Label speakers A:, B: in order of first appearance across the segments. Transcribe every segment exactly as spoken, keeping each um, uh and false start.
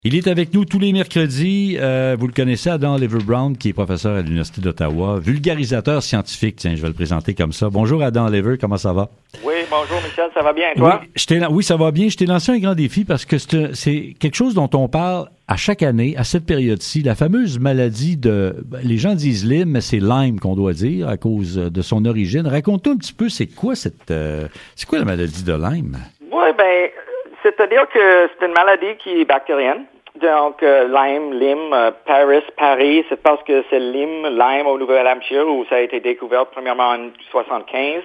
A: Il est avec nous tous les mercredis. Euh, vous le connaissez, Adam Lever-Brown, qui est professeur à l'Université d'Ottawa, vulgarisateur scientifique. Tiens, je vais le présenter comme ça. Bonjour, Adam Lever, comment ça va?
B: Oui, bonjour, Michel, ça va bien, toi?
A: Oui, je t'ai, oui, ça va bien. Je t'ai lancé un grand défi parce que c'est, c'est quelque chose dont on parle à chaque année, à cette période-ci, la fameuse maladie de... Les gens disent Lyme, mais c'est Lyme qu'on doit dire à cause de son origine. Raconte-nous un petit peu, c'est quoi cette... Euh, c'est quoi la maladie de Lyme?
B: Oui, bien, c'est-à-dire que c'est une maladie qui est bactérienne. Donc, euh, Lyme, Lyme, euh, Paris, Paris, c'est parce que c'est Lyme, Lyme au Nouvel-Hampshire où ça a été découvert premièrement en soixante-quinze.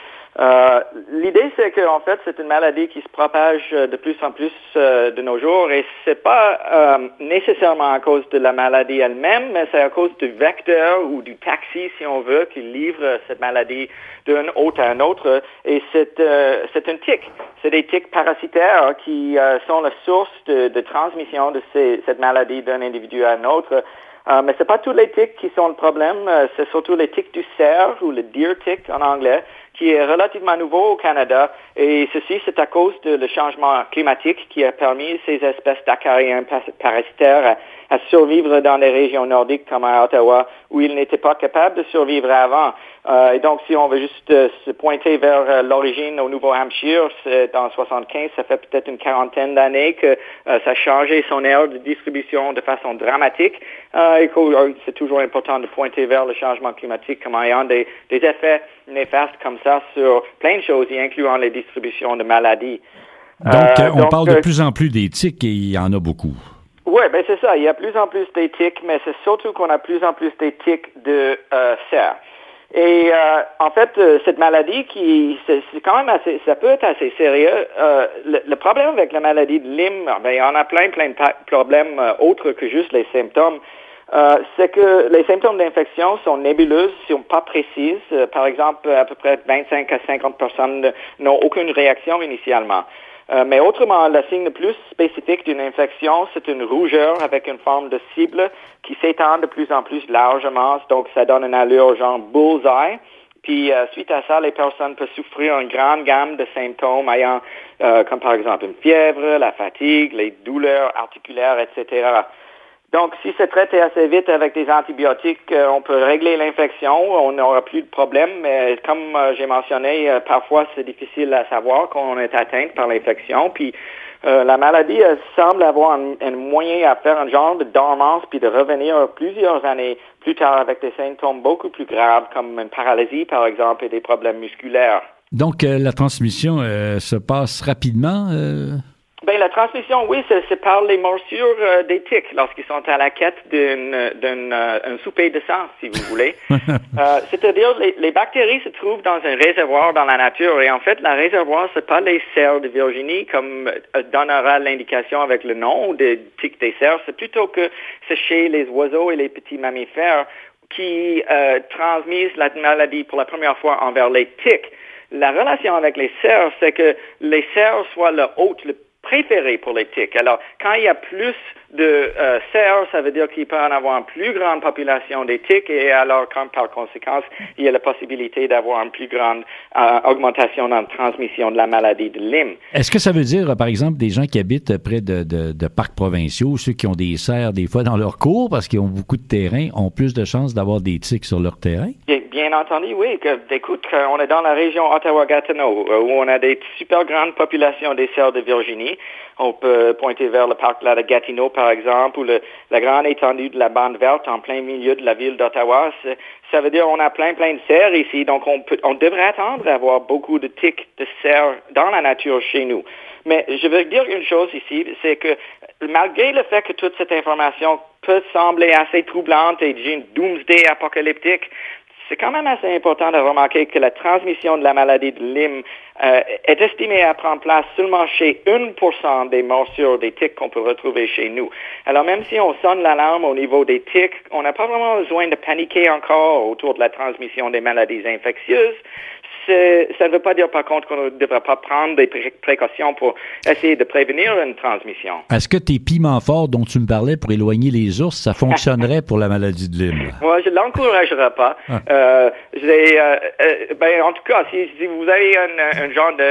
B: Euh, l'idée, c'est qu'en fait, c'est une maladie qui se propage de plus en plus euh, de nos jours et c'est pas euh, nécessairement à cause de la maladie elle-même, mais c'est à cause du vecteur ou du taxi, si on veut, qui livre cette maladie d'un hôte à un autre. Et c'est, euh, c'est un tic. C'est des tiques parasitaires qui euh, sont la source de, de transmission de ces, cette maladie d'un individu à un autre. Euh, mais c'est pas tous les tiques qui sont le problème, euh, c'est surtout les tiques du cerf ou le deer tick en anglais, qui est relativement nouveau au Canada. Et ceci, c'est à cause de le changement climatique qui a permis ces espèces d'acariens parasitaires à, à survivre dans les régions nordiques comme à Ottawa, où ils n'étaient pas capables de survivre avant. Euh, et donc, si on veut juste euh, se pointer vers euh, l'origine au Nouveau-Hampshire, c'est en soixante-quinze, ça fait peut-être une quarantaine d'années que euh, ça a changé son aire de distribution de façon dramatique. Euh, et que, c'est toujours important de pointer vers le changement climatique comme ayant des, des effets néfastes comme ça sur plein de choses, y incluant les distributions de maladies.
A: Donc, euh, on
B: donc,
A: parle de plus en plus des tiques et il y en a beaucoup.
B: Oui, ben c'est ça. Il y a plus en plus des tiques, mais c'est surtout qu'on a plus en plus des tiques de euh, cerf. Et euh, en fait, euh, cette maladie qui, c'est, c'est quand même assez, ça peut être assez sérieux. Euh, le, le problème avec la maladie de Lyme, ben il y en a plein, plein de pa- problèmes euh, autres que juste les symptômes. Euh, c'est que les symptômes d'infection sont nébuleuses, sont pas précises. Euh, par exemple, à peu près vingt-cinq à cinquante personnes n'ont aucune réaction initialement. Euh, mais autrement, le signe le plus spécifique d'une infection, c'est une rougeur avec une forme de cible qui s'étend de plus en plus largement. Donc, ça donne une allure genre bullseye. Puis, euh, suite à ça, les personnes peuvent souffrir une grande gamme de symptômes ayant, euh, comme par exemple une fièvre, la fatigue, les douleurs articulaires, et cetera. Donc, si c'est traité assez vite avec des antibiotiques, euh, on peut régler l'infection, on n'aura plus de problème. Mais comme euh, j'ai mentionné, euh, parfois c'est difficile à savoir quand on est atteint par l'infection. Puis, euh, la maladie euh, semble avoir un, un moyen à faire un genre de dormance puis de revenir plusieurs années plus tard avec des symptômes beaucoup plus graves comme une paralysie, par exemple, et des problèmes musculaires.
A: Donc, euh, la transmission euh, se passe rapidement euh...
B: Ben, la transmission, oui, c'est, c'est par les morsures euh, des tiques lorsqu'ils sont à la quête d'une, d'une euh, un souper de sang, si vous voulez. euh, c'est-à-dire, les, les bactéries se trouvent dans un réservoir dans la nature et en fait, le réservoir, c'est pas les cerfs de Virginie comme euh, donnera l'indication avec le nom des tiques des cerfs, c'est plutôt que c'est chez les oiseaux et les petits mammifères qui euh, transmettent la maladie pour la première fois envers les tiques. La relation avec les cerfs, c'est que les cerfs soient le hôte le préféré pour les tiques. Alors, quand il y a plus de euh, cerfs, ça veut dire qu'il peut en avoir une plus grande population des tiques et alors, quand, par conséquent, il y a la possibilité d'avoir une plus grande euh, augmentation dans la transmission de la maladie de Lyme.
A: Est-ce que ça veut dire, par exemple, des gens qui habitent près de, de, de parcs provinciaux, ceux qui ont des cerfs des fois dans leur cours parce qu'ils ont beaucoup de terrain, ont plus de chances d'avoir des tiques sur leur terrain?
B: Bien, bien entendu, oui. Que, écoute, on est dans la région Ottawa-Gatineau où on a des super grandes populations des cerfs de Virginie. On peut pointer vers le parc là, de Gatineau, par exemple, ou le, la grande étendue de la bande verte en plein milieu de la ville d'Ottawa. C'est, ça veut dire qu'on a plein, plein de cerfs ici. Donc, on, peut, on devrait attendre à avoir beaucoup de tiques de cerfs dans la nature chez nous. Mais je veux dire une chose ici, c'est que malgré le fait que toute cette information peut sembler assez troublante et d'une doomsday apocalyptique, c'est quand même assez important de remarquer que la transmission de la maladie de Lyme euh, est estimée à prendre place seulement chez un pour cent des morsures des tiques qu'on peut retrouver chez nous. Alors même si on sonne l'alarme au niveau des tiques, on n'a pas vraiment besoin de paniquer encore autour de la transmission des maladies infectieuses. C'est, ça ne veut pas dire, par contre, qu'on ne devrait pas prendre des pré- précautions pour essayer de prévenir une transmission.
A: Est-ce que tes piments forts dont tu me parlais pour éloigner les ours, ça fonctionnerait pour la maladie de Lyme?
B: Moi, je ne l'encouragerais pas.
A: Ah.
B: Euh, j'ai, euh, euh, ben, en tout cas, si, si vous avez un, un genre de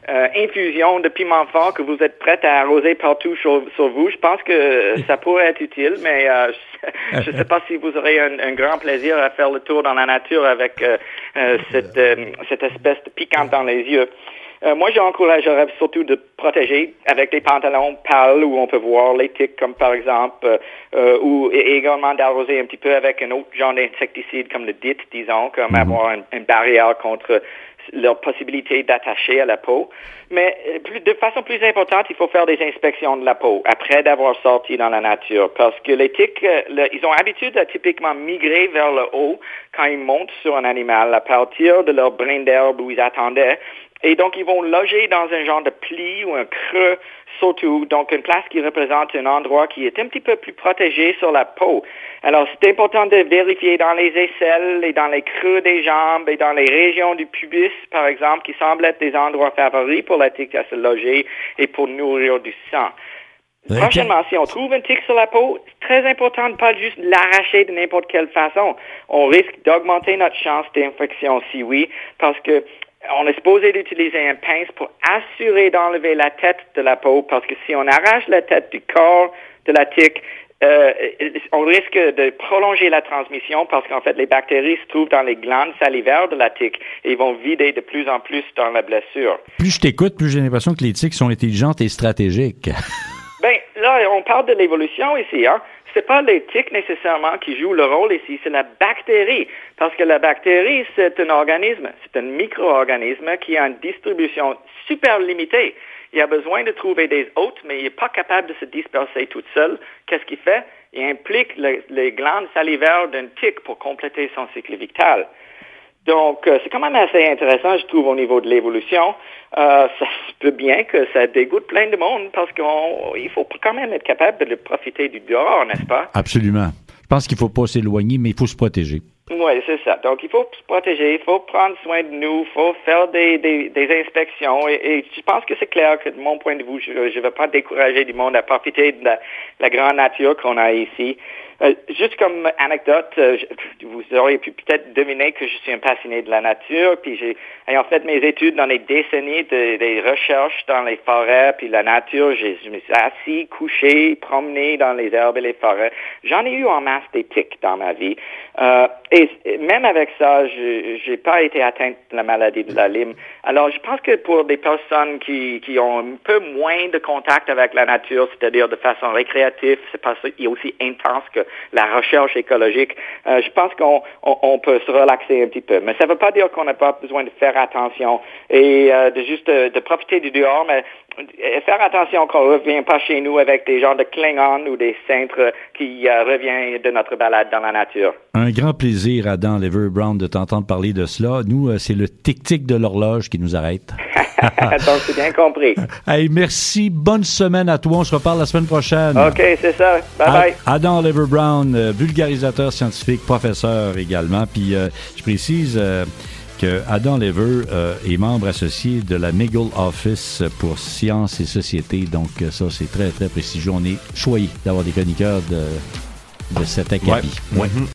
B: euh, infusion de piment fort que vous êtes prête à arroser partout sur, sur vous. Je pense que ça pourrait être utile, mais euh, je ne sais pas si vous aurez un, un grand plaisir à faire le tour dans la nature avec euh, euh, cette, euh, cette espèce de piquante dans les yeux. Euh, moi, j'encouragerais surtout de protéger avec des pantalons pâles où on peut voir les tiques, comme par exemple, euh, euh, ou et également d'arroser un petit peu avec un autre genre d'insecticide comme le D I T, disons, comme mm-hmm. avoir une, une barrière contre leur possibilité d'attacher à la peau. Mais plus, de façon plus importante, il faut faire des inspections de la peau après d'avoir sorti dans la nature, parce que les tiques, le, ils ont l'habitude à typiquement migrer vers le haut quand ils montent sur un animal à partir de leur brin d'herbe où ils attendaient. Et donc, ils vont loger dans un genre de pli ou un creux, surtout, donc une place qui représente un endroit qui est un petit peu plus protégé sur la peau. Alors, c'est important de vérifier dans les aisselles et dans les creux des jambes et dans les régions du pubis, par exemple, qui semblent être des endroits favoris pour la tique à se loger et pour nourrir du sang. Okay. Prochainement, si on trouve une tique sur la peau, c'est très important de ne pas juste l'arracher de n'importe quelle façon. On risque d'augmenter notre chance d'infection si oui, parce que on est supposé d'utiliser un pince pour assurer d'enlever la tête de la peau, parce que si on arrache la tête du corps de la tique, euh, on risque de prolonger la transmission, parce qu'en fait, les bactéries se trouvent dans les glandes salivaires de la tique et ils vont vider de plus en plus dans la blessure.
A: Plus je t'écoute, plus j'ai l'impression que les tiques sont intelligentes et stratégiques.
B: Ben, là, on parle de l'évolution ici, hein. C'est pas les tiques nécessairement qui jouent le rôle ici, c'est la bactérie. Parce que la bactérie, c'est un organisme, c'est un micro-organisme qui a une distribution super limitée. Il a besoin de trouver des hôtes, mais il n'est pas capable de se disperser toute seule. Qu'est-ce qu'il fait? Il implique le, les glandes salivaires d'un tique pour compléter son cycle vital. Donc, euh, c'est quand même assez intéressant, je trouve, au niveau de l'évolution. Euh, ça se peut bien que ça dégoûte plein de monde parce qu'il faut quand même être capable de profiter du dehors, n'est-ce pas?
A: Absolument. Je pense qu'il ne faut pas s'éloigner, mais il faut se protéger.
B: Oui, c'est ça. Donc, il faut se protéger, il faut prendre soin de nous, il faut faire des, des, des inspections. Et, et je pense que c'est clair que de mon point de vue, je ne veux pas décourager du monde à profiter de la, la grande nature qu'on a ici. Euh, juste comme anecdote, euh, je, vous auriez pu peut-être deviner que je suis un passionné de la nature, puis j'ai ayant fait mes études dans les décennies de, des recherches dans les forêts, puis la nature, j'ai, je me suis assis, couché, promené dans les herbes et les forêts. J'en ai eu en masse des tiques dans ma vie. Euh, et, et même avec ça, je j'ai pas été atteinte de la maladie de la Lyme. Alors, je pense que pour des personnes qui, qui ont un peu moins de contact avec la nature, c'est-à-dire de façon récréative, c'est pas et aussi intense que la recherche écologique, euh, je pense qu'on on, on peut se relaxer un petit peu. Mais ça ne veut pas dire qu'on n'a pas besoin de faire attention et euh, de juste de, de profiter du dehors, mais faire attention qu'on ne revient pas chez nous avec des genres de Klingons ou des cintres qui euh, reviennent de notre balade dans la nature.
A: Un grand plaisir, Adam Lever-Brown, de t'entendre parler de cela. Nous, euh, c'est le tic-tic de l'horloge qui nous arrête.
B: Donc, c'est bien compris.
A: Hey, merci. Bonne semaine à toi. On se reparle la semaine prochaine.
B: OK, c'est ça. Bye-bye.
A: Adam Lever-Brown, euh, vulgarisateur scientifique, professeur également. Puis, euh, je précise... Euh, que Adam Lever euh, est membre associé de la McGill Office pour Sciences et Société. Donc, ça, c'est très, très prestigieux. On est choyés d'avoir des chroniqueurs de, de cet acabit.
C: Ouais. Ouais.